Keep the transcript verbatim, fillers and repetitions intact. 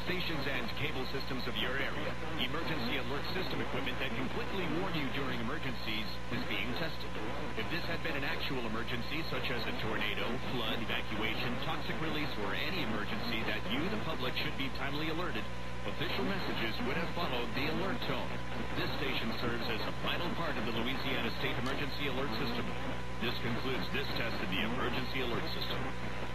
stations and cable systems of your area. Emergency alert system equipment that can quickly warn you during emergencies is being tested. If this had been an actual emergency, such as a tornado, flood, evacuation, toxic release, or any emergency that you, the public, should be timely alerted, official messages would have followed the alert tone. This station serves as a vital part of the Louisiana State Emergency Alert System. This concludes this test of the Emergency Alert System.